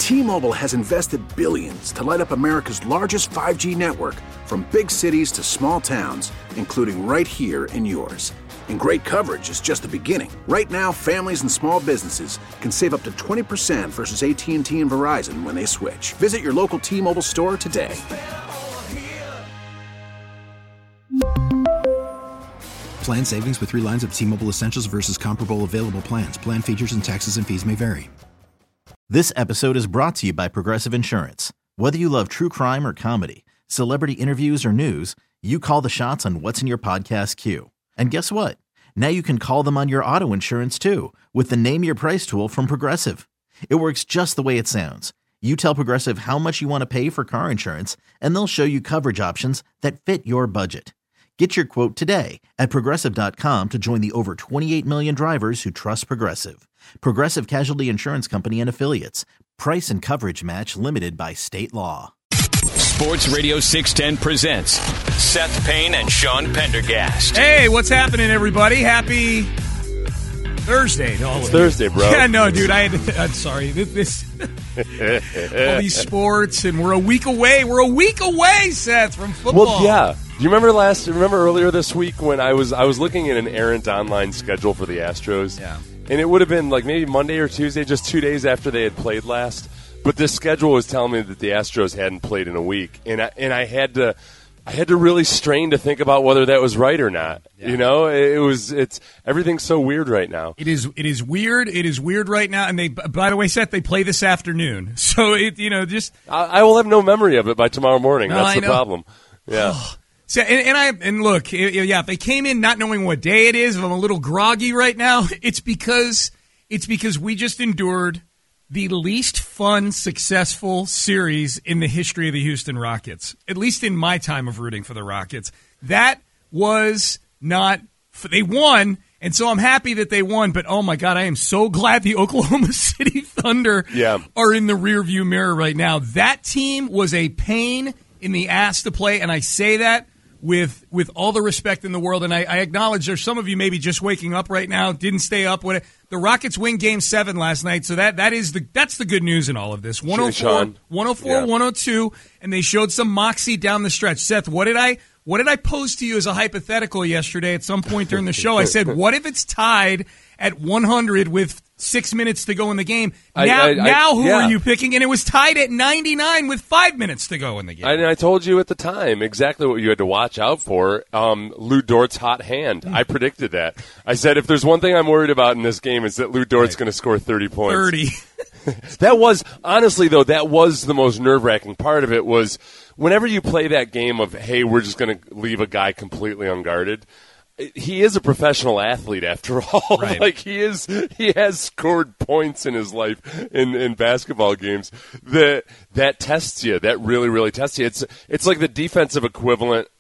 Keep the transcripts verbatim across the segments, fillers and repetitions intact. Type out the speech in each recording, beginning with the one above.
T-Mobile has invested billions to light up America's largest five G network, from big cities to small towns, including right here in yours. And great coverage is just the beginning. Right now, families and small businesses can save up to twenty percent versus A T and T and Verizon when they switch. Visit your local T-Mobile store today. Plan savings with three lines of T-Mobile Essentials versus comparable available plans. Plan features and taxes and fees may vary. This episode is brought to you by Progressive Insurance. Whether you love true crime or comedy, celebrity interviews or news, you call the shots on what's in your podcast queue. And guess what? Now you can call them on your auto insurance too with the Name Your Price tool from Progressive. It works just the way it sounds. You tell Progressive how much you want to pay for car insurance, and they'll show you coverage options that fit your budget. Get your quote today at Progressive dot com to join the over twenty-eight million drivers who trust Progressive. Progressive Casualty Insurance Company and Affiliates. Price and coverage match limited by state law. Sports Radio six ten presents Seth Payne and Sean Pendergast. Hey, what's happening, everybody? Happy Thursday to all of you. Thursday, bro. Yeah, no, dude, I had to, I'm sorry. This, all these sports, and we're a week away. We're a week away, Seth, from football. Well, yeah. Do you remember last? Remember earlier this week when I was I was looking at an errant online schedule for the Astros? Yeah. And it would have been like maybe Monday or Tuesday, just two days after they had played last. But this schedule was telling me that the Astros hadn't played in a week, and I, and I had to, I had to really strain to think about whether that was right or not. Yeah. You know, it, it was, it's everything's so weird right now. It is, it is weird. It is weird right now. And they, by the way, Seth, they play this afternoon, so it, you know, just I, I will have no memory of it by tomorrow morning. No, That's I the know. problem. Yeah. So, and, and I and look, yeah, if they came in not knowing what day it is, if I'm a little groggy right now, it's because it's because we just endured the least fun, successful series in the history of the Houston Rockets, at least in my time of rooting for the Rockets. That was not – they won, and so I'm happy that they won, but oh, my God, I am so glad the Oklahoma City Thunder yeah. are in the rearview mirror right now. That team was a pain in the ass to play, and I say that with with all the respect in the world, and I, I acknowledge there's some of you maybe just waking up right now, didn't stay up with it. The Rockets win Game Seven last night, so that that is the that's the good news in all of this. one oh four, one oh four, yeah. one oh two, and they showed some moxie down the stretch. Seth, what did I what did I pose to you as a hypothetical yesterday at some point during the show? I said, what if it's tied at one hundred with six minutes to go in the game? Now, I, I, now who yeah. are you picking? And it was tied at ninety-nine with five minutes to go in the game. And I told you at the time exactly what you had to watch out for. Um, Lou Dort's hot hand. I predicted that. I said if there's one thing I'm worried about in this game, it's that Lou Dort's right. going to score thirty points. thirty. That was, honestly, though, that was the most nerve-wracking part of it was whenever you play that game of, hey, we're just going to leave a guy completely unguarded, he is a professional athlete after all. Right. Like he is, he has scored points in his life in, in basketball games. That that tests you. That really, really tests you. It's it's like the defensive equivalent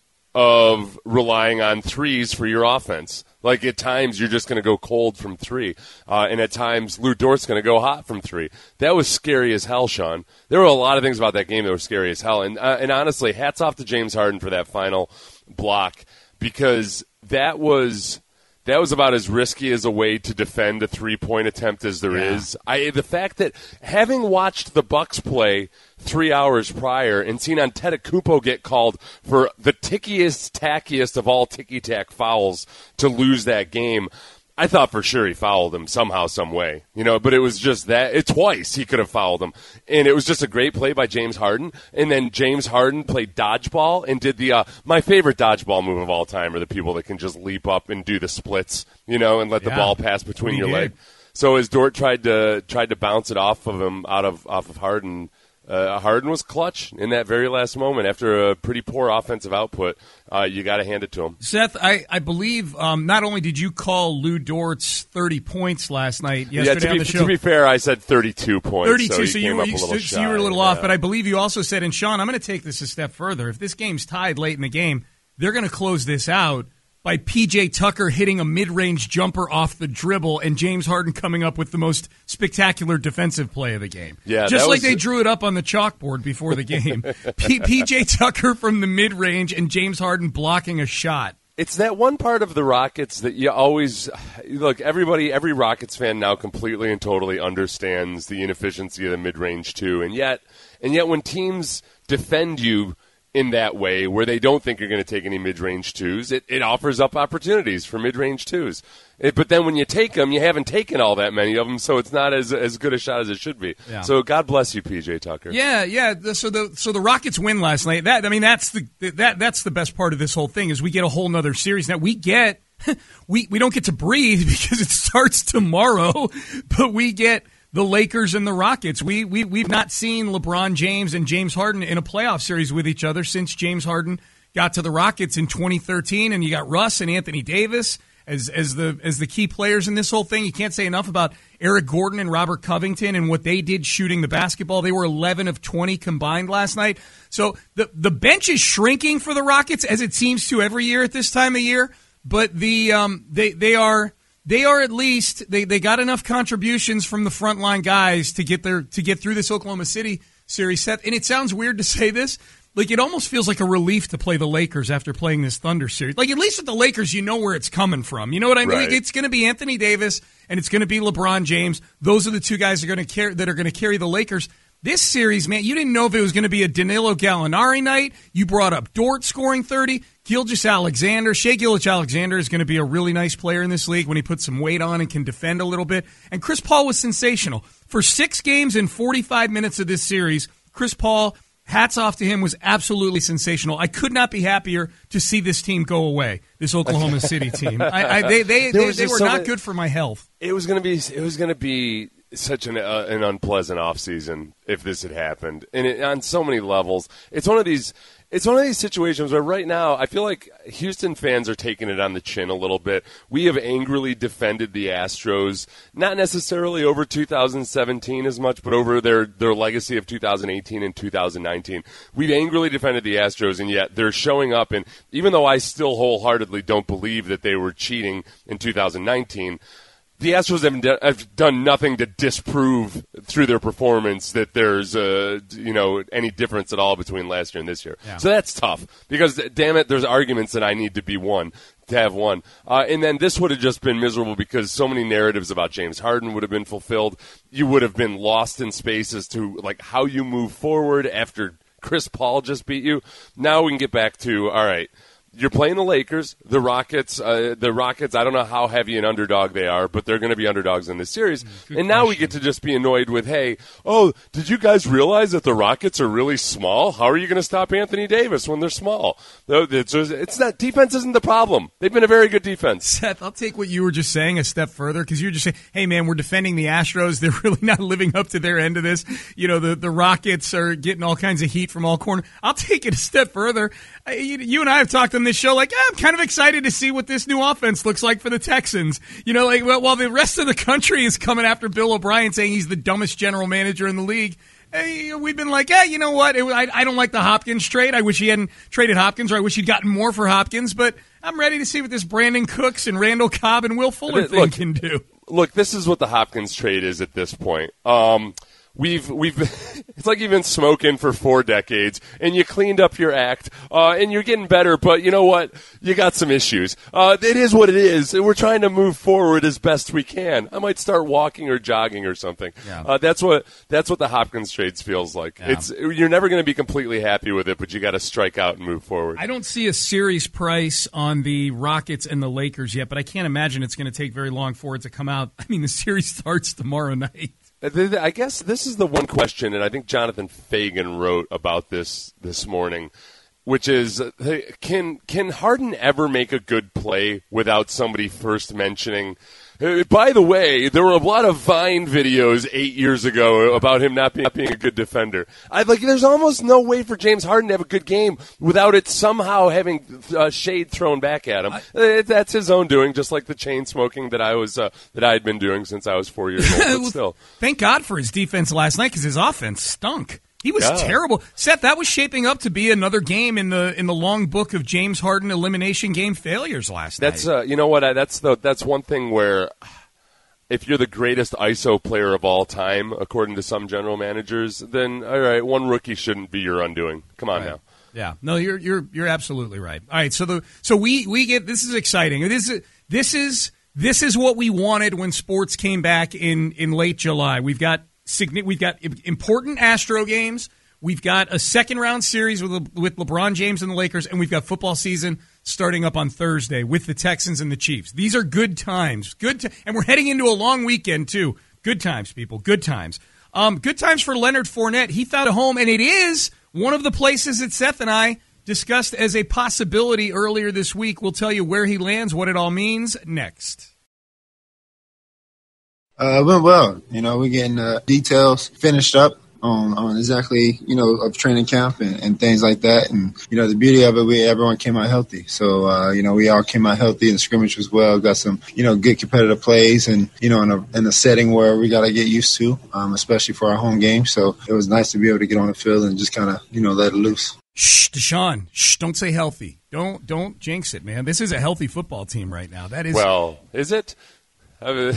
of relying on threes for your offense. Like at times you're just going to go cold from three, uh, and at times Lou Dort's going to go hot from three. That was scary as hell, Sean. There were a lot of things about that game that were scary as hell. And uh, and honestly, hats off to James Harden for that final block, because that was that was about as risky as a way to defend a three-point attempt as there yeah. is. I the fact that having watched the Bucks play three hours prior and seen Antetokounmpo get called for the tickiest, tackiest of all ticky-tack fouls to lose that game, I thought for sure he fouled him somehow, some way. You know, but it was just that it twice he could have fouled him. And it was just a great play by James Harden. And then James Harden played dodgeball and did the uh, my favorite dodgeball move of all time are the people that can just leap up and do the splits, you know, and let yeah, the ball pass between your did. legs. So as Dort tried to tried to bounce it off of him out of off of Harden, Uh, Harden was clutch in that very last moment after a pretty poor offensive output. Uh, you got to hand it to him. Seth, I, I believe um, not only did you call Lou Dort's thirty points last night, yesterday yeah, to be, on the show. To be fair, I said thirty-two points. thirty-two, so, so, you, you, were, you, so, shy, so you were a little yeah. off. But I believe you also said, and Sean, I'm going to take this a step further. If this game's tied late in the game, they're going to close this out by P J Tucker hitting a mid-range jumper off the dribble and James Harden coming up with the most spectacular defensive play of the game. Yeah, Just that like was they drew it up on the chalkboard before the game. P- PJ Tucker from the mid-range and James Harden blocking a shot. It's that one part of the Rockets that you always look. Everybody, every Rockets fan now completely and totally understands the inefficiency of the mid-range two, and yet, and yet, when teams defend you in that way, where they don't think you're going to take any mid-range twos, it, it offers up opportunities for mid-range twos. It, but then when you take them, you haven't taken all that many of them, so it's not as as good a shot as it should be. Yeah. So God bless you, P J Tucker. Yeah, yeah. So the so the Rockets win last night. That I mean, that's the that that's the best part of this whole thing is we get a whole nother series. Now we get we we don't get to breathe because it starts tomorrow, but we get the Lakers and the Rockets. We we we've not seen LeBron James and James Harden in a playoff series with each other since James Harden got to the Rockets in twenty thirteen, and you got Russ and Anthony Davis as as the as the key players in this whole thing. You can't say enough about Eric Gordon and Robert Covington and what they did shooting the basketball. They were eleven of twenty combined last night. So the the bench is shrinking for the Rockets, as it seems to every year at this time of year. But the um they they are they are at least they, they got enough contributions from the frontline guys to get their to get through this Oklahoma City series set. And it sounds weird to say this. Like, it almost feels like a relief to play the Lakers after playing this Thunder series. Like, at least with the Lakers, you know where it's coming from. You know what I mean? Right. Like, it's going to be Anthony Davis and it's going to be LeBron James. Those are the two guys that are going to carry that are going to carry the Lakers. This series, man, you didn't know if it was going to be a Danilo Gallinari night. You brought up Dort scoring thirty. Gilgeous-Alexander. Shai Gilgeous-Alexander is going to be a really nice player in this league when he puts some weight on and can defend a little bit. And Chris Paul was sensational. For six games and forty-five minutes of this series, Chris Paul, hats off to him, was absolutely sensational. I could not be happier to see this team go away, this Oklahoma City team. I, I, they they, they, they were so not many, good for my health. It was going to be it was going to be such an uh, an unpleasant offseason if this had happened, and it, on so many levels. It's one of these. It's one of these situations where right now I feel like Houston fans are taking it on the chin a little bit. We have angrily defended the Astros, not necessarily over two thousand seventeen as much, but over their, their legacy of two thousand eighteen and two thousand nineteen. We've angrily defended the Astros, and yet they're showing up. And even though I still wholeheartedly don't believe that they were cheating in two thousand nineteen, the Astros have, have done nothing to disprove through their performance that there's uh, you know any difference at all between last year and this year. Yeah. So that's tough because, damn it, there's arguments that I need to be won, to have won. Uh, and then this would have just been miserable because so many narratives about James Harden would have been fulfilled. You would have been lost in space as to like how you move forward after Chris Paul just beat you. Now we can get back to, all right, you're playing the Lakers, the Rockets. Uh, the Rockets, I don't know how heavy an underdog they are, but they're going to be underdogs in this series. Good and now question. We get to just be annoyed with, hey, oh, did you guys realize that the Rockets are really small? How are you going to stop Anthony Davis when they're small? No, it's, it's not. Defense isn't the problem. They've been a very good defense. Seth, I'll take what you were just saying a step further because you were just saying, hey, man, we're defending the Astros. They're really not living up to their end of this. You know, the, the Rockets are getting all kinds of heat from all corners. I'll take it a step further. You, you and I have talked on this show like, yeah, I'm kind of excited to see what this new offense looks like for the Texans. You know, like while the rest of the country is coming after Bill O'Brien saying he's the dumbest general manager in the league, hey, we've been like, yeah, you know what? It, I, I don't like the Hopkins trade. I wish he hadn't traded Hopkins, or I wish he'd gotten more for Hopkins. But I'm ready to see what this Brandon Cooks and Randall Cobb and Will Fuller thing look, can do. Look, this is what the Hopkins trade is at this point. Um, We've we've it's like you've been smoking for four decades and you cleaned up your act uh, and you're getting better, but you know what? You got some issues. Uh, it is what it is, and we're trying to move forward as best we can. I might start walking or jogging or something. Yeah. Uh, that's what that's what the Hopkins trades feels like. Yeah. It's you're never going to be completely happy with it, but you got to strike out and move forward. I don't see a series price on the Rockets and the Lakers yet, but I can't imagine it's going to take very long for it to come out. I mean, the series starts tomorrow night. I guess this is the one question, and I think Jonathan Fagan wrote about this this morning, which is, can can Harden ever make a good play without somebody first mentioning, by the way, there were a lot of Vine videos eight years ago about him not being, not being a good defender. I like. There's almost no way for James Harden to have a good game without it somehow having uh, shade thrown back at him. I, That's his own doing, just like the chain smoking that I was uh, that I had been doing since I was four years old. But well, still, thank God for his defense last night because his offense stunk. He was yeah. terrible. Seth, that was shaping up to be another game in the in the long book of James Harden elimination game failures last that's, night. That's uh, you know what? I, that's the that's one thing where if you're the greatest I S O player of all time, according to some general managers, then all right, one rookie shouldn't be your undoing. Come on right. now. Yeah. No, you're you're you're absolutely right. All right, so the so we we get this is exciting. This is this is this is what we wanted when sports came back in, in late July. We've got we've got important Astro games. We've got a second round series with with LeBron James and the Lakers, and we've got football season starting up on Thursday with the Texans and the Chiefs. These are good times. Good t- and we're heading into a long weekend too. Good times, people. Good times. Um, good times for Leonard Fournette. He found a home, and it is one of the places that Seth and I discussed as a possibility earlier this week. We'll tell you where he lands, what it all means, next. Uh, it went well. You know, we're getting uh, details finished up on, on exactly, you know, of training camp and, and things like that. And, you know, the beauty of it, we everyone came out healthy. So, uh, you know, we all came out healthy, and the scrimmage was well. Got some, you know, good competitive plays and, you know, in a, in a setting where we got to get used to, um, especially for our home game. So it was nice to be able to get on the field and just kind of, you know, let it loose. Shh, Deshaun, shh, don't say healthy. Don't don't jinx it, man. This is a healthy football team right now. That is. Well, is it? I mean,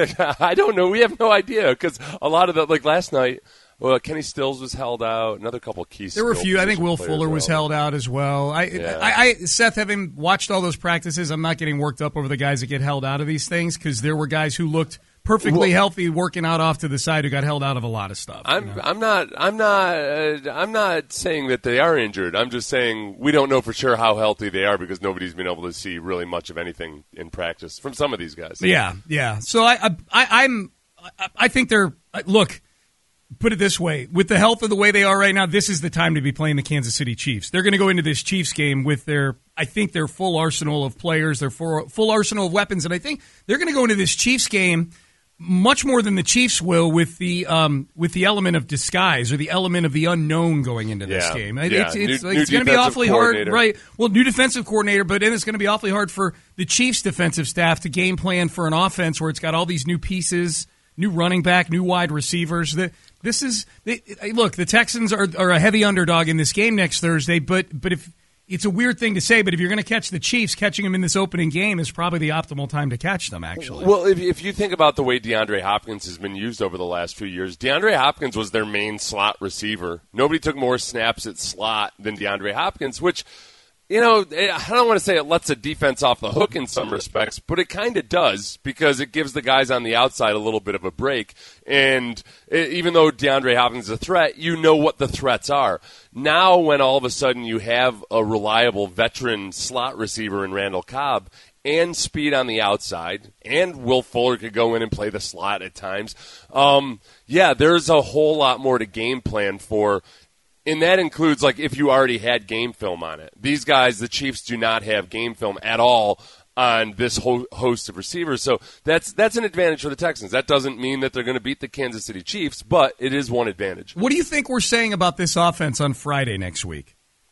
I don't know. We have no idea because a lot of the, like last night, well, Kenny Stills was held out. Another couple of key. There were a few. I think Will Fuller was held out as well. I, yeah. I, I, Seth, having watched all those practices, I'm not getting worked up over the guys that get held out of these things because there were guys who looked perfectly well, healthy, working out off to the side, who got held out of a lot of stuff. I'm, you know? I'm not, I'm not, uh, I'm not saying that they are injured. I'm just saying we don't know for sure how healthy they are because nobody's been able to see really much of anything in practice from some of these guys. Yeah, yeah. So I, I, I I'm, I think they're look. Put it this way, with the health of the way they are right now, this is the time to be playing the Kansas City Chiefs. They're going to go into this Chiefs game with their, I think, their full arsenal of players, their full, full arsenal of weapons, and I think they're going to go into this Chiefs game much more than the Chiefs will with the um, with the element of disguise or the element of the unknown going into this yeah. game. Yeah. It's, it's, new, like, it's new going to be awfully hard, right? Well, new defensive coordinator, but then it's going to be awfully hard for the Chiefs defensive staff to game plan for an offense where it's got all these new pieces, new running back, new wide receivers. The, this is they, look. The Texans are, are a heavy underdog in this game next Thursday, but but if it's a weird thing to say, but if you're going to catch the Chiefs, catching them in this opening game is probably the optimal time to catch them. Actually, well, if if you think about the way DeAndre Hopkins has been used over the last few years, DeAndre Hopkins was their main slot receiver. Nobody took more snaps at slot than DeAndre Hopkins, which, you know, I don't want to say it lets a defense off the hook in some respects, but it kind of does because it gives the guys on the outside a little bit of a break. And it, even though DeAndre Hopkins is a threat, you know what the threats are. Now when all of a sudden you have a reliable veteran slot receiver in Randall Cobb and speed on the outside, and Will Fuller could go in and play the slot at times, um, yeah, there's a whole lot more to game plan for. And that includes, like, if you already had game film on it. These guys, the Chiefs, do not have game film at all on this whole host of receivers. So that's that's an advantage for the Texans. That doesn't mean that they're going to beat the Kansas City Chiefs, but it is one advantage. What do you think we're saying about this offense on Friday next week?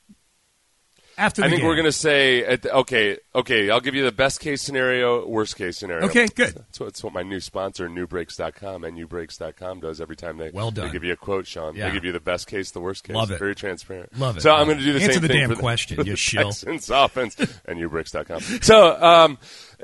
After the I think game. we're going to say, okay, okay, I'll give you the best case scenario, worst case scenario. Okay, good. That's what, that's what my new sponsor, new breaks dot com, N U breaks dot com, does every time they, well done. they give you a quote, Sean. Yeah. They give you the best case, the worst case. Love it. Very transparent. Love it. So Love I'm going to do the Answer same the thing damn for the, question, for the you shill. Texans offense, N U breaks dot com. So, um,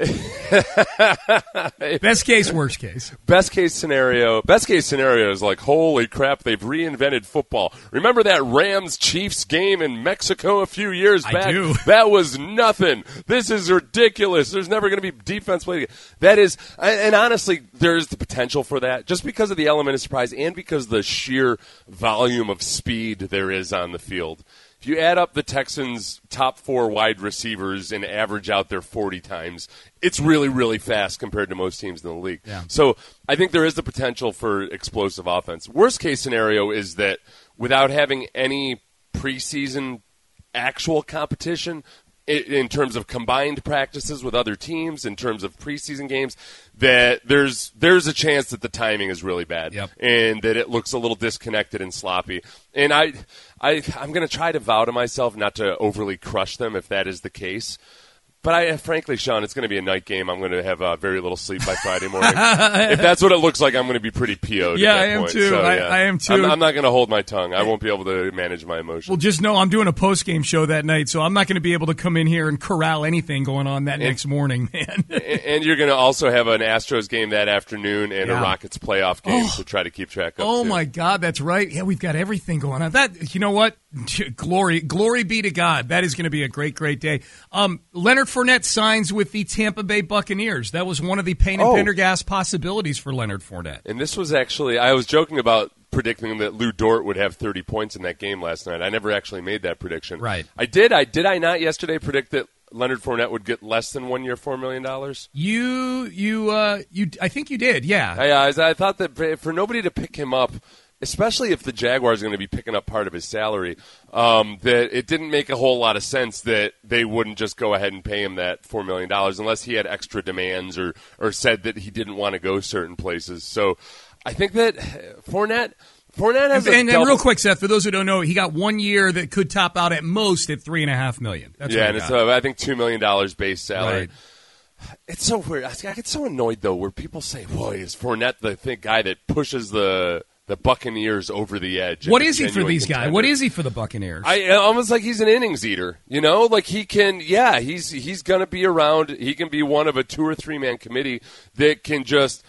best case, worst case. Best case scenario. Best case scenario is like, holy crap, they've reinvented football. Remember that Rams-Chiefs game in Mexico a few years I back? do. That was nothing. This is ridiculous. There's never going to be defense played. That is, and honestly, there's the potential for that just because of the element of surprise and because of the sheer volume of speed there is on the field. If you add up the Texans' top four wide receivers and average out their forty times, it's really, really fast compared to most teams in the league. Yeah. So I think there is the potential for explosive offense. Worst case scenario is that without having any preseason actual competition, in terms of combined practices with other teams, in terms of preseason games, that there's there's a chance that the timing is really bad, yep. and that it looks a little disconnected and sloppy. And I, I I'm going to try to vow to myself not to overly crush them if that is the case. But I, frankly, Sean, it's going to be a night game. I'm going to have uh, very little sleep by Friday morning. If that's what it looks like, I'm going to be pretty P O'd Yeah, at that I am point. too. So, I, yeah. I am too. I'm, I'm not going to hold my tongue. I won't be able to manage my emotions. Well, just know I'm doing a post-game show that night, so I'm not going to be able to come in here and corral anything going on that and, next morning, man. And you're going to also have an Astros game that afternoon and yeah. a Rockets playoff game oh. to try to keep track of. Oh, too. my God, that's right. Yeah, we've got everything going on. That, you know what? Glory, glory be to God. That is going to be a great, great day. Um, Leonard Fournette signs with the Tampa Bay Buccaneers. That was one of the Payne and Oh. Pendergast possibilities for Leonard Fournette. And this was actually, I was joking about predicting that Lou Dort would have thirty points in that game last night. I never actually made that prediction. Right. I did. I did I not yesterday predict that Leonard Fournette would get less than one year, four million dollars? You, you, uh, you. I think you did. Yeah. I, I, I thought that for nobody to pick him up, especially if the Jaguars are going to be picking up part of his salary, um, that it didn't make a whole lot of sense that they wouldn't just go ahead and pay him that four million dollars unless he had extra demands or, or said that he didn't want to go certain places. So I think that Fournette – Fournette has and, a and, double- and real quick, Seth, for those who don't know, he got one year that could top out at most at three and a half million. That's yeah, what and he it's got. uh, I think two million dollars base salary. Right. It's so weird. I I get so annoyed though, where people say, "Boy, is Fournette the th- guy that pushes the the Buccaneers over the edge?" What and is he for genuine these guys? contender. What is he for the Buccaneers? I almost like he's an innings eater, you know. Like he can, yeah, he's he's gonna be around. He can be one of a two or three man committee that can just,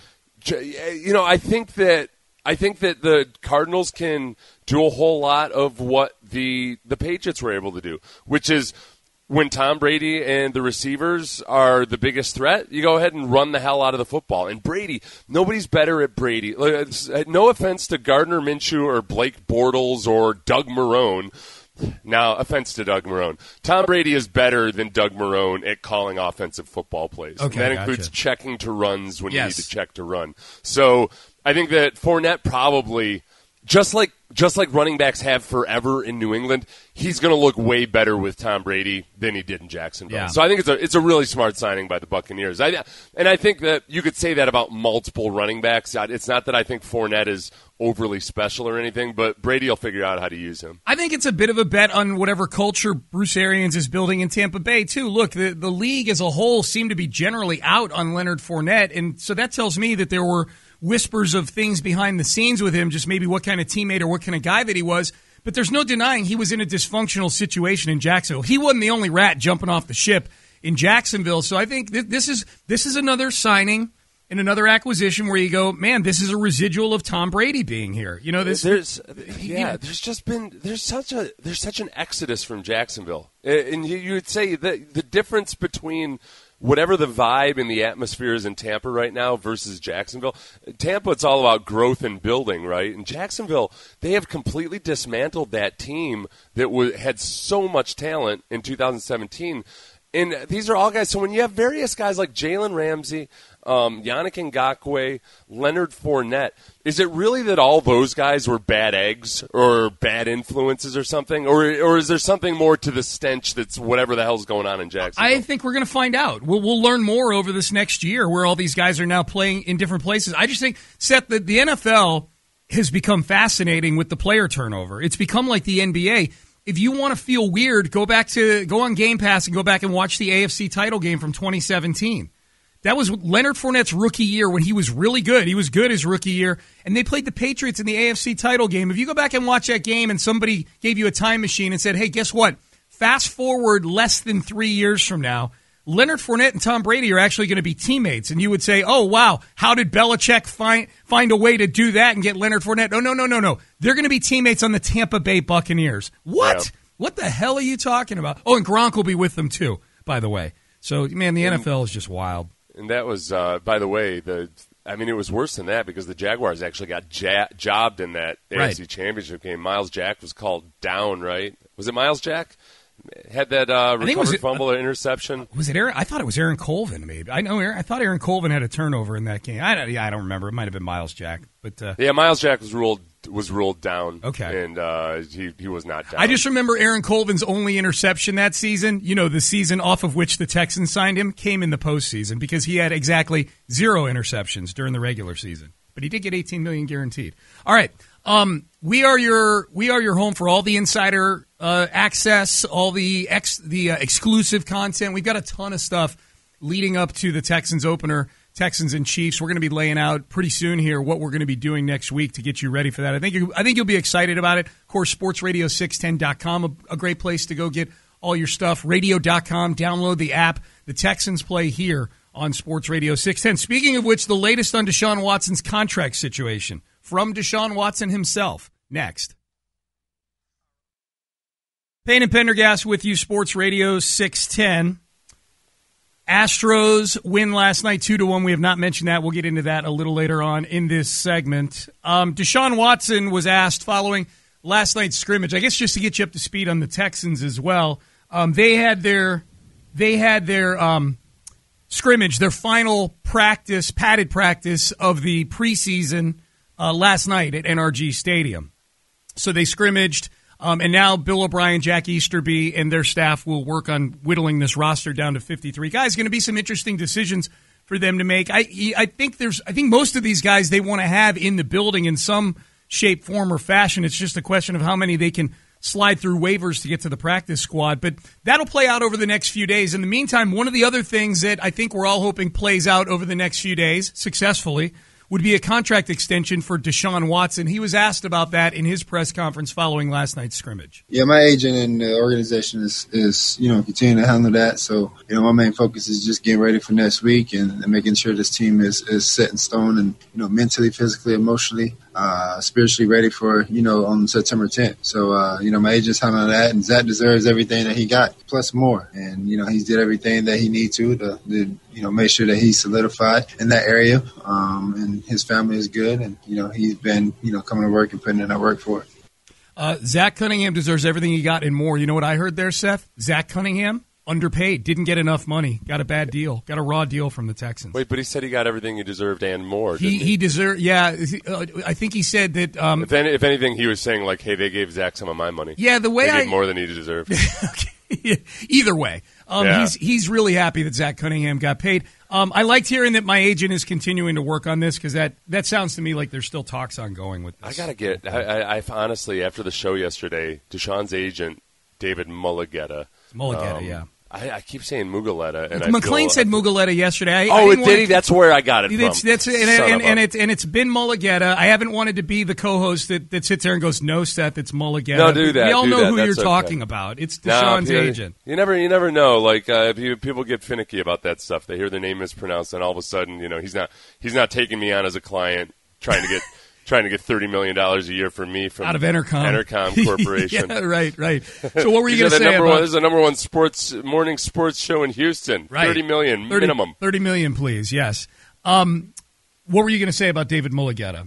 you know. I think that I think that the Cardinals can do a whole lot of what the the Patriots were able to do, which is when Tom Brady and the receivers are the biggest threat, you go ahead and run the hell out of the football. And Brady, nobody's better at Brady. No offense to Gardner Minshew or Blake Bortles or Doug Marrone. Now, offense to Doug Marrone. Tom Brady is better than Doug Marrone at calling offensive football plays. Okay, and that gotcha. includes checking to runs when Yes. you need to check to run. So I think that Fournette probably, just like just like running backs have forever in New England, he's going to look way better with Tom Brady than he did in Jacksonville. Yeah. So I think it's a it's a really smart signing by the Buccaneers. I, and I think that you could say that about multiple running backs. It's not that I think Fournette is overly special or anything, but Brady will figure out how to use him. I think it's a bit of a bet on whatever culture Bruce Arians is building in Tampa Bay, too. Look, the, the league as a whole seemed to be generally out on Leonard Fournette, and so that tells me that there were whispers of things behind the scenes with him, just maybe what kind of teammate or what kind of guy that he was. But there's no denying he was in a dysfunctional situation in Jacksonville. He wasn't the only rat jumping off the ship in Jacksonville. So I think th- this is this is another signing and another acquisition where you go, man, this is a residual of Tom Brady being here. You know, this there's yeah, there's just been there's such a there's such an exodus from Jacksonville, and you, you would say that the difference between whatever the vibe and the atmosphere is in Tampa right now versus Jacksonville. Tampa, it's all about growth and building, right? In Jacksonville, they have completely dismantled that team that w- had so much talent in two thousand seventeen. And these are all guys. So when you have various guys like Jalen Ramsey, um, Yannick Ngakoue, Leonard Fournette, is it really that all those guys were bad eggs or bad influences or something? Or or is there something more to the stench that's whatever the hell's going on in Jacksonville? I think we're going to find out. We'll, we'll learn more over this next year where all these guys are now playing in different places. I just think, Seth, that the N F L has become fascinating with the player turnover. It's become like the N B A. If you want to feel weird, go back to go on Game Pass and go back and watch the A F C title game from twenty seventeen. That was Leonard Fournette's rookie year when he was really good. He was good his rookie year, and they played the Patriots in the A F C title game. If you go back and watch that game and somebody gave you a time machine and said, hey, guess what? Fast forward less than three years from now, Leonard Fournette and Tom Brady are actually going to be teammates. And you would say, oh, wow, how did Belichick find find a way to do that and get Leonard Fournette? No, no, no, no, no. They're going to be teammates on the Tampa Bay Buccaneers. What? Yep. What the hell are you talking about? Oh, and Gronk will be with them, too, by the way. So, man, the N F L is just wild. And that was, uh, by the way, the I mean, it was worse than that because the Jaguars actually got ja- jobbed in that A F C Right. Championship game. Miles Jack was called down, right? Was it Miles Jack? Had that uh, think it was- recovered fumble or interception? Was it Aaron? I thought it was Aaron Colvin, maybe. I know. Aaron, I thought Aaron Colvin had a turnover in that game. I don't, yeah, I don't remember. It might have been Miles Jack, but uh, Yeah, Miles Jack was ruled was ruled down. Okay. And uh, he he was not down. I just remember Aaron Colvin's only interception that season. You know, the season off of which the Texans signed him came in the postseason because he had exactly zero interceptions during the regular season. But he did get eighteen million dollars guaranteed. All right. Um, we are your we are your home for all the insider uh, access, all the ex the uh, exclusive content. We've got a ton of stuff leading up to the Texans opener, Texans and Chiefs. We're going to be laying out pretty soon here what we're going to be doing next week to get you ready for that. I think you, I think you'll be excited about it. Of course, sports radio six ten dot com, a, a great place to go get all your stuff. radio dot com, download the app. The Texans play here on Sports Radio six ten. Speaking of which, the latest on Deshaun Watson's contract situation from Deshaun Watson himself. Next. Payne and Pendergast with you, Sports Radio six ten. Astros win last night two to one. We have not mentioned that. We'll get into that a little later on in this segment. Um, Deshaun Watson was asked following last night's scrimmage, I guess just to get you up to speed on the Texans as well. Um, they had their they had their um, scrimmage, their final practice, padded practice of the preseason uh, last night at N R G Stadium. So they scrimmaged, um, and now Bill O'Brien, Jack Easterby, and their staff will work on whittling this roster down to fifty-three guys. Going to be some interesting decisions for them to make. I I think there's I think most of these guys they want to have in the building in some shape, form, or fashion. It's just a question of how many they can slide through waivers to get to the practice squad. But that'll play out over the next few days. In the meantime, one of the other things that I think we're all hoping plays out over the next few days successfully would be a contract extension for Deshaun Watson. He was asked about that in his press conference following last night's scrimmage. Yeah, my agent and the organization is, is you know, continuing to handle that. So, you know, my main focus is just getting ready for next week and, and making sure this team is, is set in stone and, you know, mentally, physically, emotionally, uh, spiritually ready for, you know, on September tenth. So, uh, you know, my agent's handling that, and Zach deserves everything that he got, plus more. And, you know, he's did everything that he needs to, to, to, you know, make sure that he's solidified in that area. Um, and his family is good, and, you know, he's been, you know, coming to work and putting in that work for it. Uh, Zach Cunningham deserves everything he got and more. You know what I heard there, Seth? Zach Cunningham, underpaid, didn't get enough money, got a bad deal, got a raw deal from the Texans. Wait, but he said he got everything he deserved and more. He didn't he he deserved, yeah. Uh, I think he said that. Um, if, any, if anything, he was saying like, "Hey, they gave Zach some of my money." Yeah, the way they I gave more than he deserved. Okay. Either way, um, yeah. he's he's really happy that Zach Cunningham got paid. Um, I liked hearing that my agent is continuing to work on this because that, that sounds to me like there's still talks ongoing with this. I gotta get. I, I, I honestly, after the show yesterday, Deshaun's agent, David Mulugheta. Mulugheta, um, yeah. I, I keep saying Mugaleta, and McLean I feel, said Mugaleta yesterday. I, oh, I it did want he? That's where I got it it's, from. That's, and, Son and, of and, a- it's, and it's been Mulugheta. I haven't wanted to be the co-host that, that sits there and goes, "No, Seth, it's Mulugheta." No, do that. We all do know that. who That's you're okay. talking about. It's Nah, Deshaun's you- agent. You never, you never know. Like uh, you, people get finicky about that stuff. They hear their name mispronounced, and all of a sudden, you know, he's not, he's not taking me on as a client, trying to get. Trying to get thirty million dollars a year from me from Out of Entercom. Entercom Corporation. Yeah, right, right. So what were you These are going to the say number about one, this is the number one sports morning sports show in Houston. Right. Thirty million thirty, minimum. Thirty million, please. Yes. Um, what were you going to say about David Mulugheta?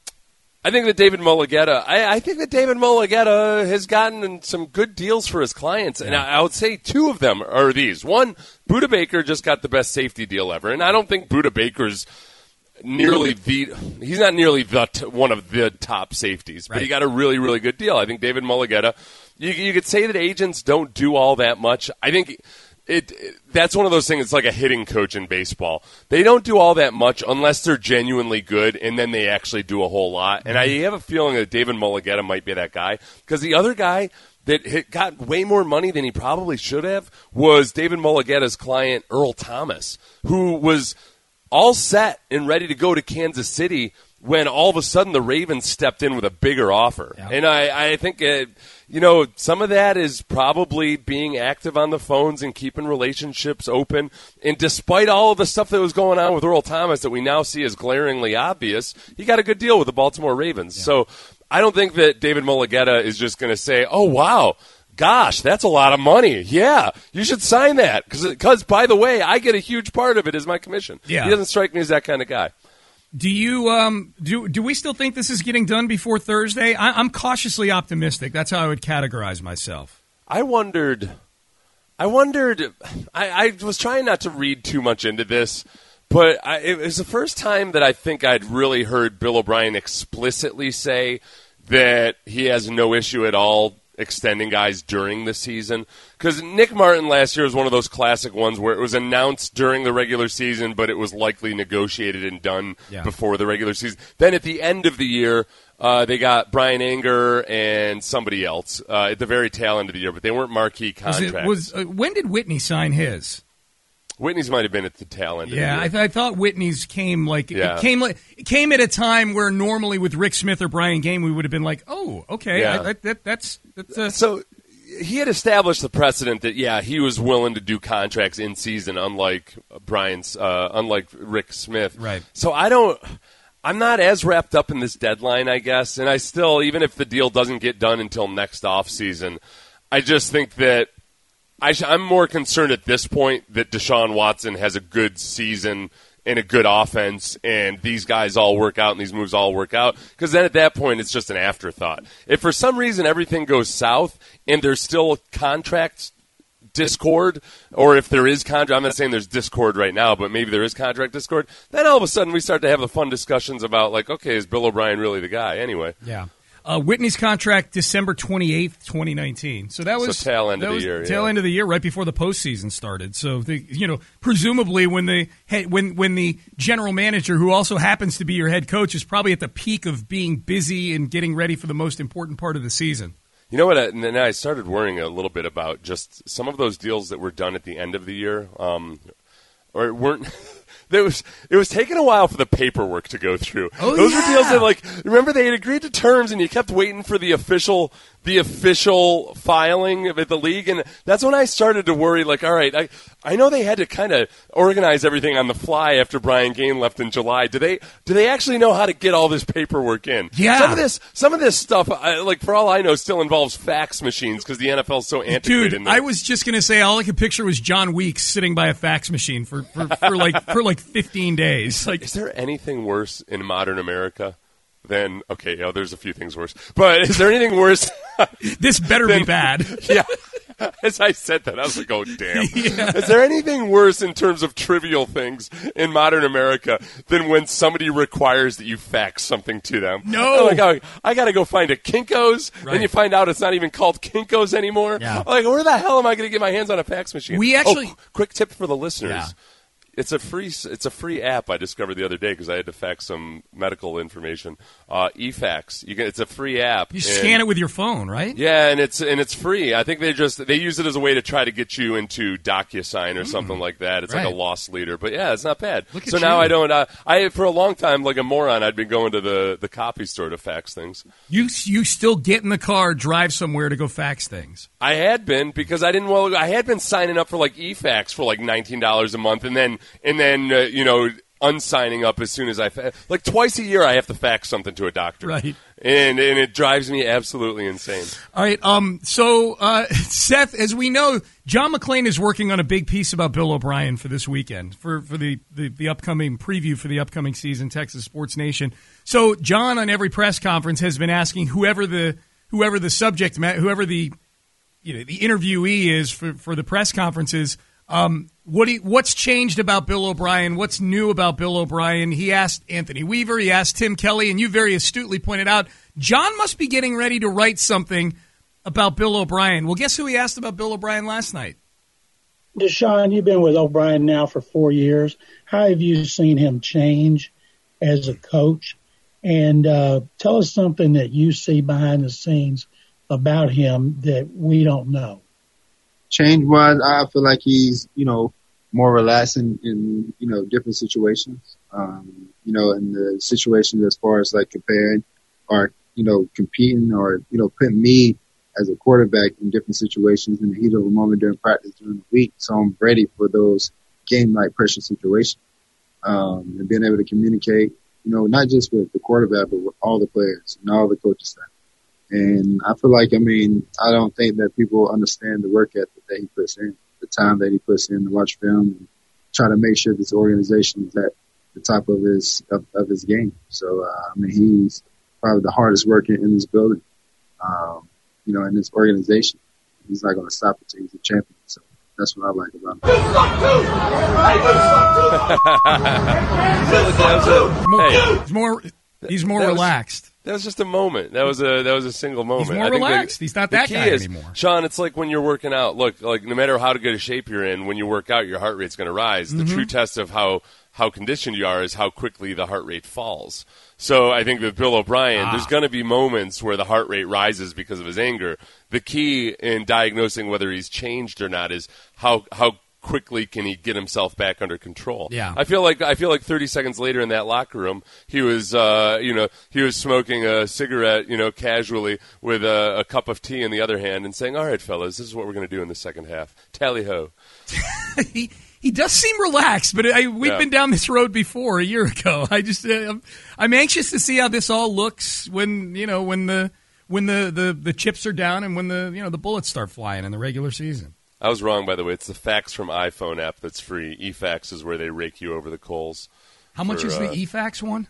I think that David Mulugheta. I, I think that David Mulugheta has gotten some good deals for his clients, and I, I would say two of them are these. One, Budda Baker just got the best safety deal ever, and I don't think Budda Baker's nearly the he's not nearly the t- one of the top safeties, but Right. he got a really really good deal. I think David Mulugheta. You, you could say that agents don't do all that much. I think it, it that's one of those things. It's like a hitting coach in baseball. They don't do all that much unless they're genuinely good, and then they actually do a whole lot. And I have a feeling that David Mulugheta might be that guy because the other guy that hit, got way more money than he probably should have was David Mulugheta's client Earl Thomas, who was all set and ready to go to Kansas City when all of a sudden the Ravens stepped in with a bigger offer. Yeah. And I, I think, it, you know, some of that is probably being active on the phones and keeping relationships open. And despite all of the stuff that was going on with Earl Thomas that we now see as glaringly obvious, he got a good deal with the Baltimore Ravens. Yeah. So I don't think that David Mulugheta is just going to say, oh, wow, gosh, that's a lot of money. Yeah, you should sign that. Because, by the way, I get a huge part of it as my commission. Yeah. He doesn't strike me as that kind of guy. Do you um do do we still think this is getting done before Thursday? I, I'm cautiously optimistic. That's how I would categorize myself. I wondered, I wondered, I, I was trying not to read too much into this, but I, it was the first time that I think I'd really heard Bill O'Brien explicitly say that he has no issue at all extending guys during the season. Because Nick Martin last year was one of those classic ones where it was announced during the regular season, but it was likely negotiated and done yeah. before the regular season. Then at the end of the year, uh, they got Brian Anger and somebody else uh, at the very tail end of the year, but they weren't marquee contracts. Was, it, was uh, when did Whitney sign his? Whitney's might have been at the tail end. Yeah, of the year. I, th- I thought Whitney's came like Yeah. it came like it came at a time where normally with Rick Smith or Brian Game we would have been like, oh, okay, Yeah. I, that, that, that's that's uh, So he had established the precedent that yeah, he was willing to do contracts in season, unlike Brian's, uh, unlike Rick Smith. Right. So I don't. I'm not as wrapped up in this deadline, I guess, and I still, even if the deal doesn't get done until next offseason, I just think that I sh- I'm more concerned at this point that Deshaun Watson has a good season and a good offense, and these guys all work out and these moves all work out, because then at that point it's just an afterthought. If for some reason everything goes south and there's still contract discord, or if there is contract, I'm not saying there's discord right now, but maybe there is contract discord, then all of a sudden we start to have the fun discussions about, like, okay, is Bill O'Brien really the guy? Anyway. Yeah. Uh, Whitney's contract December twenty-eighth, twenty nineteen. So that was so tail end that of the was year. Tail yeah. end of the year, right before the postseason started. So the, you know, presumably when the when when the general manager, who also happens to be your head coach, is probably at the peak of being busy and getting ready for the most important part of the season. You know what? I, and then I started worrying a little bit about just some of those deals that were done at the end of the year, um, or weren't. There was, it was taking a while for the paperwork to go through. Oh, Those yeah. were deals that, like, remember they had agreed to terms, and you kept waiting for the official, the official filing of the league, and that's when I started to worry. Like, all right, I, I know they had to kind of organize everything on the fly after Brian Gain left in July. Do they, do they actually know how to get all this paperwork in? Yeah. Some of this, some of this stuff, I, like, for all I know, still involves fax machines because the N F L is so antiquated. Dude, I was just gonna say all I could picture was John Weeks sitting by a fax machine for, for, for like for like fifteen days. Like, is there anything worse in modern America than, okay, oh, there's a few things worse, but is there anything worse? This better than, be bad. Yeah. As I said that, I was like, oh, damn. Yeah. Is there anything worse in terms of trivial things in modern America than when somebody requires that you fax something to them? No. Like, oh, I got to go find a Kinko's, Right. and you find out it's not even called Kinko's anymore. Yeah. Like, where the hell am I going to get my hands on a fax machine? We actually- Oh, quick tip for the listeners. Yeah. It's a free. It's a free app I discovered the other day because I had to fax some medical information. Uh, eFax. You can, it's a free app. You scan it with your phone, right? Yeah, and it's and it's free. I think they just they use it as a way to try to get you into DocuSign or mm. something like that. It's right. like a loss leader, but yeah, it's not bad. Look at so you. now I don't. Uh, I for a long time, like a moron, I'd been going to the, the copy store to fax things. You you still get in the car, drive somewhere to go fax things. I had been because I didn't. Well, I had been signing up for like eFax for like nineteen dollars a month, and then and then uh, you know. unsigning up as soon as I fa- like twice a year I have to fax something to a doctor, right? And and it drives me absolutely insane. All right, um, so uh, Seth, as we know, John McClain is working on a big piece about Bill O'Brien for this weekend for for the, the the upcoming preview for the upcoming season, Texas Sports Nation. So John, on every press conference, has been asking whoever the whoever the subject matter, whoever the you know the interviewee is for for the press conferences. Um, what he, what's changed about Bill O'Brien? What's new about Bill O'Brien? He asked Anthony Weaver. He asked Tim Kelly, and you very astutely pointed out John must be getting ready to write something about Bill O'Brien. Well, guess who he asked about Bill O'Brien last night? Deshaun, you've been with O'Brien now for four years. How have you seen him change as a coach? And uh, tell us something that you see behind the scenes about him that we don't know. Change wise, I feel like he's, you know, more relaxed in, in you know, different situations. Um, you know, in the situations as far as like comparing or, you know, competing or, you know, putting me as a quarterback in different situations in the heat of a moment during practice during the week. So I'm ready for those game-like pressure situations. Um, and being able to communicate, you know, not just with the quarterback, but with all the players and all the coaching staff. And I feel like, I mean, I don't think that people understand the work ethic that he puts in, the time that he puts in to watch film and try to make sure this organization is at the top of his, of, of his game. So, uh, I mean, he's probably the hardest worker in this building, um, you know, in this organization. He's not going to stop until he's a champion. So that's what I like about him. He's more, he's more that was, relaxed. That was just a moment. That was a that was a single moment. He's more I think relaxed. the, he's not the that key guy is, anymore. Sean, it's like when you're working out. Look, like no matter how good a shape you're in, when you work out, your heart rate's going to rise. Mm-hmm. The true test of how how conditioned you are is how quickly the heart rate falls. So I think with Bill O'Brien, ah. there's going to be moments where the heart rate rises because of his anger. The key in diagnosing whether he's changed or not is how how quickly can he get himself back under control. Yeah. I feel like I feel like thirty seconds later in that locker room, he was uh, you know he was smoking a cigarette, you know, casually with a, a cup of tea in the other hand and saying, "All right, fellas, this is what we're going to do in the second half. Tally ho." he he does seem relaxed, but I, we've yeah. been down this road before a year ago. I just uh, I'm, I'm anxious to see how this all looks when you know when the when the, the, the chips are down and when the you know the bullets start flying in the regular season. I was wrong, by the way. It's the Fax from iPhone app that's free. eFax is where they rake you over the coals. How much for, is the uh, eFax one?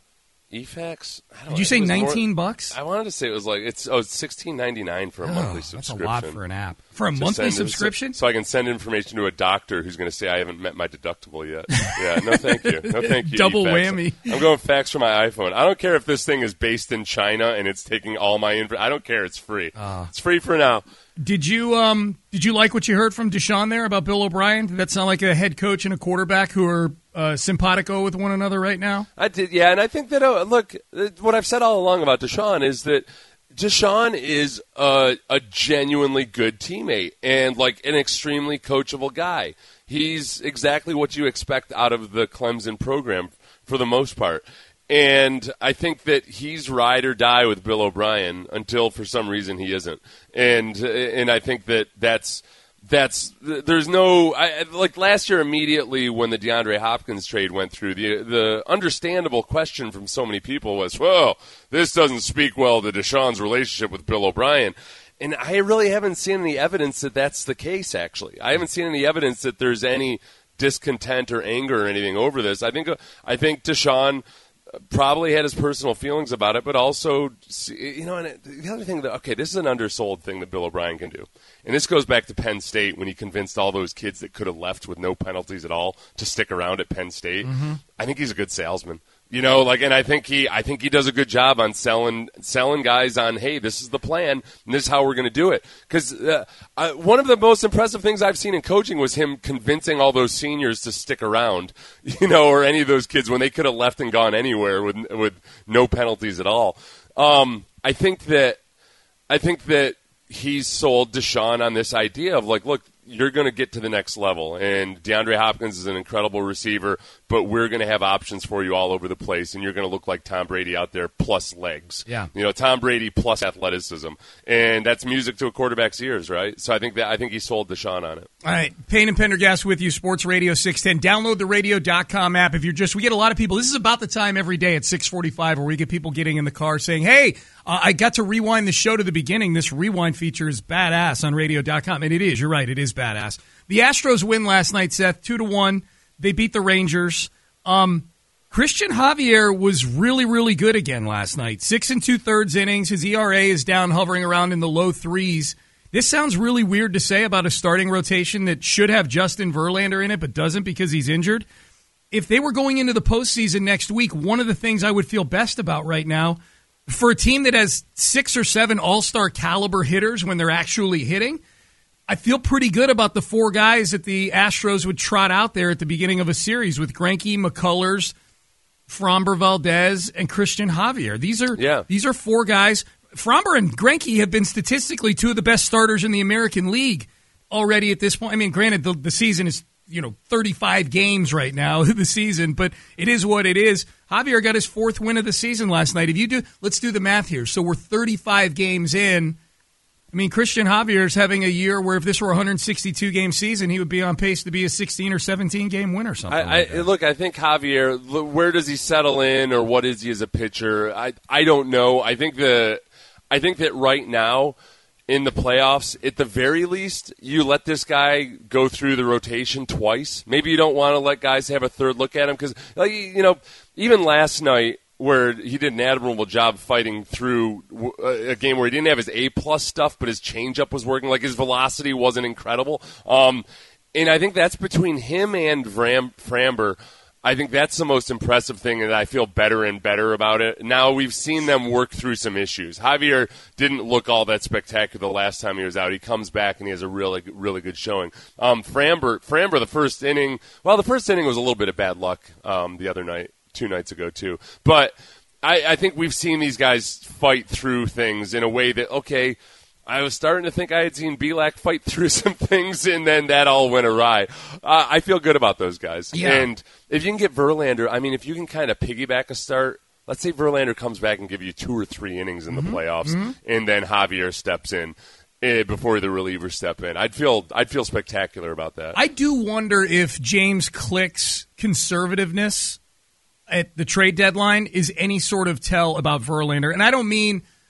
eFax? I don't Did you say nineteen bucks? I wanted to say it was like it's oh it's sixteen ninety nine for a oh, monthly that's subscription. That's a lot for an app. For a to monthly send, subscription? So, so I can send information to a doctor who's going to say I haven't met my deductible yet. Yeah, no thank you. No thank you. Double eFax. whammy. I'm going fax for my iPhone. I don't care if this thing is based in China and it's taking all my info. I don't care. It's free. Uh, it's free for now. Did you um did you like what you heard from Deshaun there about Bill O'Brien? Did that sound like a head coach and a quarterback who are uh, simpatico with one another right now? I did, yeah, and I think that uh, look, what I've said all along about Deshaun is that Deshaun is a, a genuinely good teammate and like an extremely coachable guy. He's exactly what you expect out of the Clemson program for the most part. And I think that he's ride or die with Bill O'Brien until for some reason he isn't. And and I think that that's that's there's no I, like last year immediately when the DeAndre Hopkins trade went through, the the understandable question from so many people was, well, this doesn't speak well to Deshaun's relationship with Bill O'Brien. And I really haven't seen any evidence that that's the case, actually. I haven't seen any evidence that there's any discontent or anger or anything over this. I think I think Deshaun probably had his personal feelings about it, but also, you know, and the other thing that, okay, this is an undersold thing that Bill O'Brien can do. And this goes back to Penn State when he convinced all those kids that could have left with no penalties at all to stick around at Penn State. Mm-hmm. I think he's a good salesman. You know, like, and I think he, I think he does a good job on selling, selling guys on, hey, this is the plan, and this is how we're going to do it. Because uh, uh, one of the most impressive things I've seen in coaching was him convincing all those seniors to stick around, you know, or any of those kids when they could have left and gone anywhere with with no penalties at all. Um, I think that, I think that he's sold Deshaun on this idea of like, look, you're going to get to the next level, and DeAndre Hopkins is an incredible receiver, but we're going to have options for you all over the place, and you're going to look like Tom Brady out there plus legs. Yeah. You know, Tom Brady plus athleticism, and that's music to a quarterback's ears, right? So I think that I think he sold Deshaun on it. All right, Payne and Pendergast with you, Sports Radio six ten. Download the radio dot com app if you're just – we get a lot of people – this is about the time every day at six forty-five where we get people getting in the car saying, hey, uh, I got to rewind the show to the beginning. This rewind feature is badass on radio dot com, and it is. You're right. It is badass. The Astros win last night, Seth, two to one. They beat the Rangers. Um, Christian Javier was really, really good again last night. Six and two-thirds innings. His E R A is down, hovering around in the low threes. This sounds really weird to say about a starting rotation that should have Justin Verlander in it but doesn't because he's injured. If they were going into the postseason next week, one of the things I would feel best about right now, for a team that has six or seven all-star caliber hitters when they're actually hitting, I feel pretty good about the four guys that the Astros would trot out there at the beginning of a series with Greinke, McCullers, Framber Valdez, and Christian Javier. These are yeah. these are four guys. Framber and Greinke have been statistically two of the best starters in the American League already at this point. I mean, granted, the, the season is, you know, thirty-five games right now, the season, but it is what it is. Javier got his fourth win of the season last night. If you do, let's do the math here. So we're thirty-five games in. I mean, Christian Javier is having a year where if this were a one hundred sixty-two game season, he would be on pace to be a sixteen or seventeen game winner or something. I, like I, look, I think Javier, where does he settle in, or what is he as a pitcher? I I don't know. I think the I think that right now in the playoffs, at the very least, you let this guy go through the rotation twice. Maybe you don't want to let guys have a third look at him because, like, you know, even last night, where he did an admirable job fighting through a game where he didn't have his A-plus stuff, but his changeup was working. Like, his velocity wasn't incredible. Um, and I think that's between him and Vram, Framber. I think that's the most impressive thing, and I feel better and better about it. Now we've seen them work through some issues. Javier didn't look all that spectacular the last time he was out. He comes back, and he has a really, really good showing. Um, Framber, Framber, the first inning, well, the first inning was a little bit of bad luck um, the other night. Two nights ago, too. But I, I think we've seen these guys fight through things in a way that, okay, I was starting to think I had seen Bielak fight through some things, and then that all went awry. Uh, I feel good about those guys. Yeah. And if you can get Verlander, I mean, if you can kind of piggyback a start, let's say Verlander comes back and give you two or three innings in the mm-hmm. playoffs, mm-hmm. and then Javier steps in before the relievers step in. I'd feel I'd feel spectacular about that. I do wonder if James Click's conservativeness at the trade deadline is any sort of tell about Verlander. And I don't mean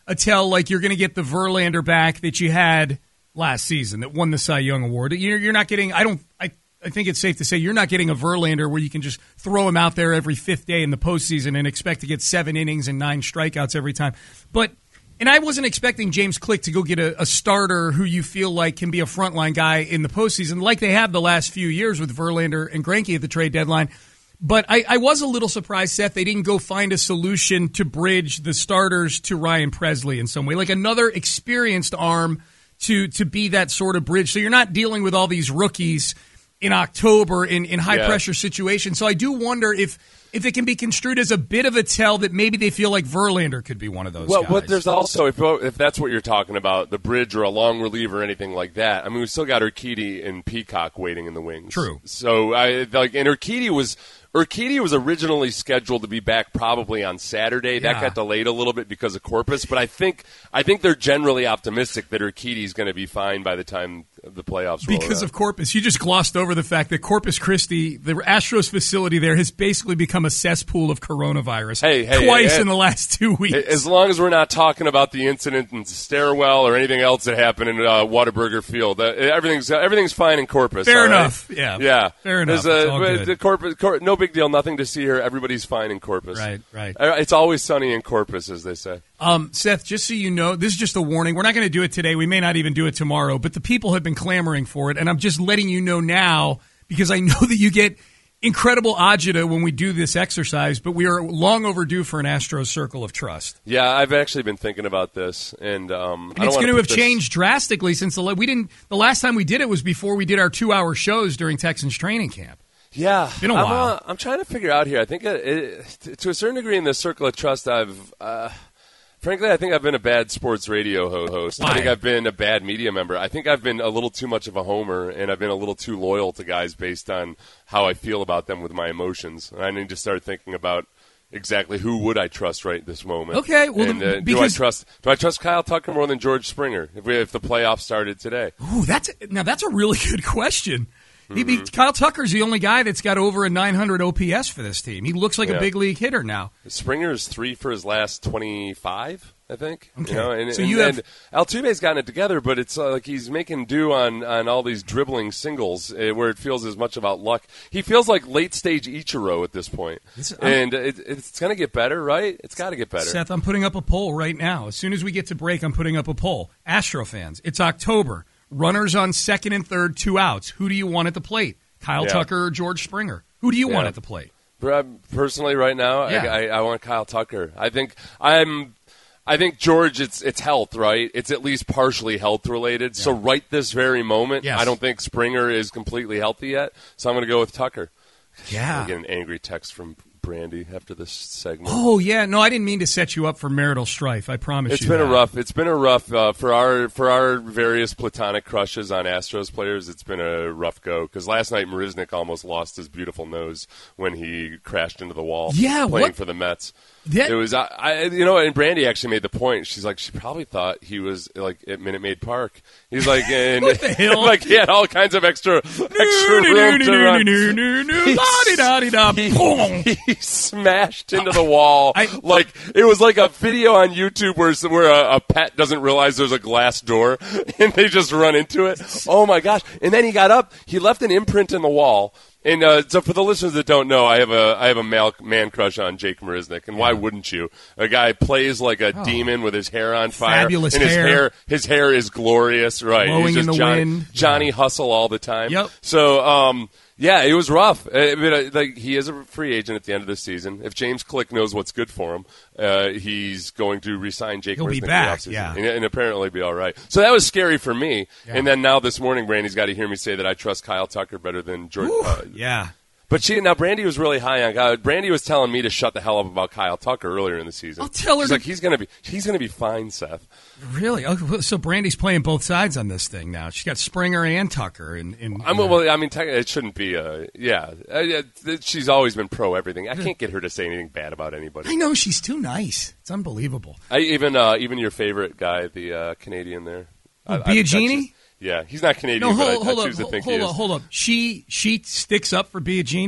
a tell like you're going to get the Verlander back that you had last season that won the Cy Young Award. You're, you're not getting. I don't. I. I think it's safe to say you're not getting a Verlander where you can just throw him out there every fifth day in the postseason and expect to get seven innings and nine strikeouts every time. But and I wasn't expecting James Click to go get a, a starter who you feel like can be a frontline guy in the postseason, like they have the last few years with Verlander and Greinke at the trade deadline. But I, I was a little surprised, Seth, they didn't go find a solution to bridge the starters to Ryan Presley in some way, like another experienced arm to to be that sort of bridge. So you're not dealing with all these rookies in October in, in high-pressure yeah. situations. So I do wonder if if it can be construed as a bit of a tell that maybe they feel like Verlander could be one of those well, guys. Well, but there's also, if if that's what you're talking about, the bridge or a long reliever or anything like that, I mean, we still got Urquidy and Peacock waiting in the wings. True. So, I like, and Urquidy was... Urquidy was originally scheduled to be back probably on Saturday. That yeah. got delayed a little bit because of Corpus, but I think I think they're generally optimistic that Urquidy is going to be fine by the time the playoffs roll Because around. of Corpus. You just glossed over the fact that Corpus Christi, the Astros facility there, has basically become a cesspool of coronavirus hey, hey, twice hey, in the last two weeks. As long as we're not talking about the incident in the stairwell or anything else that happened in uh, Whataburger Field, uh, everything's everything's fine in Corpus. Fair right? enough. Yeah. Yeah. Fair enough. There's It's a, all but good. the Corpus, Cor- no big deal. Nothing to see here. Everybody's fine in Corpus. Right, right. Uh, It's always sunny in Corpus, as they say. Um, Seth, just so you know, this is just a warning. We're not going to do it today. We may not even do it tomorrow, but the people have been clamoring for it, and I'm just letting you know now because I know that you get incredible agita when we do this exercise, but we are long overdue for an Astros Circle of Trust. Yeah, I've actually been thinking about this, and, um, and I it's don't going to have this... changed drastically since the we didn't. The last time we did it was before we did our two-hour shows during Texans training camp. Yeah, it's been a I'm, while. Uh, I'm trying to figure out here. I think it, it, to a certain degree in the Circle of Trust, I've, uh, frankly, I think I've been a bad sports radio ho- host. Why? I think I've been a bad media member. I think I've been a little too much of a homer, and I've been a little too loyal to guys based on how I feel about them with my emotions. And I need to start thinking about exactly who would I trust right this moment. Okay, well, and, the, uh, because do I trust do I trust Kyle Tucker more than George Springer if we, if the playoffs started today? Ooh, that's now that's a really good question. Mm-hmm. He be, Kyle Tucker's the only guy that's got over a nine hundred O P S for this team. He looks like Yeah. a big league hitter now. Springer is three for his last twenty-five, I think. Okay. You know, and, So and, you have- and Altuve's gotten it together, but it's uh, like he's making do on, on all these dribbling singles uh, where it feels as much about luck. He feels like late-stage Ichiro at this point. This- and it, it's going to get better, right? It's got to get better. Seth, I'm putting up a poll right now. As soon as we get to break, I'm putting up a poll. Astro fans, it's October. Runners on second and third, two outs. Who do you want at the plate? Kyle Yeah. Tucker or George Springer? Who do you Yeah. want at the plate? Personally, right now, Yeah. I, I, I want Kyle Tucker. I think I'm. I think George, it's it's health, right? It's at least partially health related. So right this very moment, Yes. I don't think Springer is completely healthy yet. So I'm going to go with Tucker. Yeah. I get an angry text from Brandy after this segment. Oh, yeah. No, I didn't mean to set you up for marital strife. I promise It's you been that. a rough. It's been a rough uh, for our for our various platonic crushes on Astros players. It's been a rough go because last night Marisnik almost lost his beautiful nose when he crashed into the wall. Yeah, playing what- for the Mets. That- It was, I, I, you know, and Brandy actually made the point. She's like, she probably thought he was like at Minute Maid Park. He's like, and What the hell? like he had all kinds of extra extra room to run. He, he smashed into the wall. I- like it was like a video on YouTube where where a, a pet doesn't realize there's a glass door and they just run into it. Oh my gosh! And then he got up. He left an imprint in the wall. And uh, so, for the listeners that don't know, I have a I have a male, man crush on Jake Marisnik, and why wouldn't you? A guy plays like a demon with his hair on fire, Fabulous and his hair. hair his hair is glorious, right? Blowing He's just in the Johnny, wind. Johnny Hustle all the time. Yep. So, um, yeah, it was rough. I mean, uh, like he is a free agent at the end of the season. If James Click knows what's good for him, uh, he's going to re-sign Jake He'll Marisnik be for the back, offseason, yeah. and, and apparently be all right. So that was scary for me. Yeah. And then now this morning, Brandy's got to hear me say that I trust Kyle Tucker better than Jordan. Ooh, Uh, yeah. but she now Brandy was really high on Kyle. Brandy was telling me to shut the hell up about Kyle Tucker earlier in the season. I'll tell her She's to- like he's gonna be he's gonna be fine, Seth. Really? Oh, so Brandy's playing both sides on this thing now. She's got Springer and Tucker. And, and I'm, well, I mean, technically, it shouldn't be. A, yeah, uh, yeah, th- she's always been pro everything. I can't get her to say anything bad about anybody. I know, she's too nice. It's unbelievable. I, even uh, even your favorite guy, the uh, Canadian there, Oh, I- I- I Biagini? choose- yeah, he's not Canadian, No, hold, but I, hold I up, choose to hold, think hold he up, is. hold up. She she sticks up for Biagini.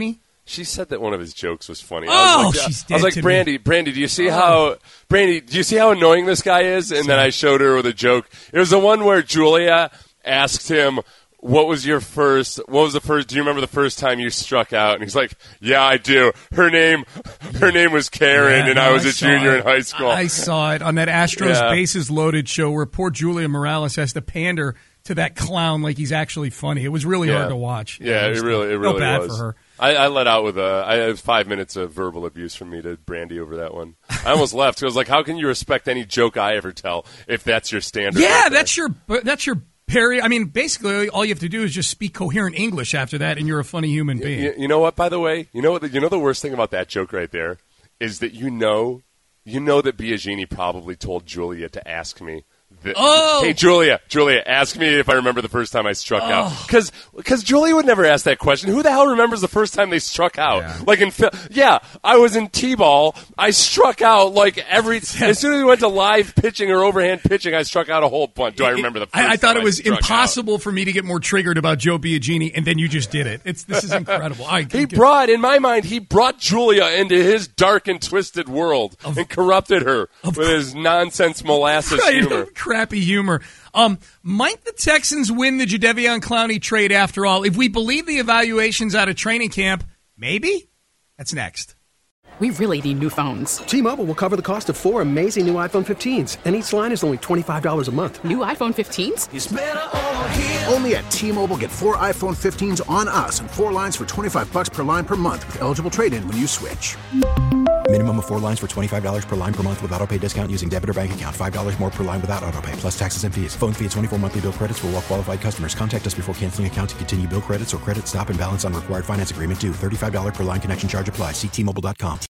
She said that one of his jokes was funny. Oh, I was like, she's dead I was like, to Brandy, me. Brandy, do you see Oh. how Brandy? Do you see how annoying this guy is? And then I showed her with a joke. It was the one where Julia asked him, "What was your first? What was the first? Do you remember the first time you struck out?" And he's like, "Yeah, I do. Her name, her name was Karen, Yeah, and no, I was I a saw junior it. in high school." I saw it on that Astros Yeah. Bases Loaded show where poor Julia Morales has to pander to that clown like he's actually funny. It was really Yeah. hard to watch. Yeah, it really, it Felt really bad was. for her. I, I let out with a. I had five minutes of verbal abuse from me to Brandy over that one. I almost left. I was like, "How can you respect any joke I ever tell if that's your standard?" Yeah, right there? that's your that's your parry. I mean, basically, all you have to do is just speak coherent English after that, and you're a funny human being. You, you know what? By the way, you know what? The, you know the worst thing about that joke right there is that you know, you know that Biagini probably told Julia to ask me. That, Oh! Hey, Julia, Julia, ask me if I remember the first time I struck Oh. out. Because because Julia would never ask that question. Who the hell remembers the first time they struck out? Yeah. Like in Phil- yeah, I was in T-ball. I struck out like every as soon as we went to live pitching or overhand pitching. I struck out a whole bunch. Do I remember the? First I, I thought time it was struck out? impossible for me to get more triggered about Joe Biagini, and then you just did it. It's this is incredible. I, He brought, in my mind, he brought Julia into his dark and twisted world and corrupted her with his nonsense molasses Right, humor. crappy humor. Um, might the Texans win the Jadeveon Clowney trade after all? If we believe the evaluations out of training camp, maybe? That's next. We really need new phones. T-Mobile will cover the cost of four amazing new iPhone fifteens, and each line is only twenty-five dollars a month. New iPhone fifteens? It's better over here. Only at T-Mobile, get four iPhone fifteens on us and four lines for twenty-five bucks per line per month with eligible trade-in when you switch. Minimum of four lines for twenty-five dollars per line per month with autopay discount using debit or bank account. five dollars more per line without autopay, plus taxes and fees. Phone fee at twenty-four monthly bill credits for well-qualified customers. Contact us before canceling account to continue bill credits or credit stop and balance on required finance agreement due. thirty-five dollars per line connection charge applies. See T Mobile dot com.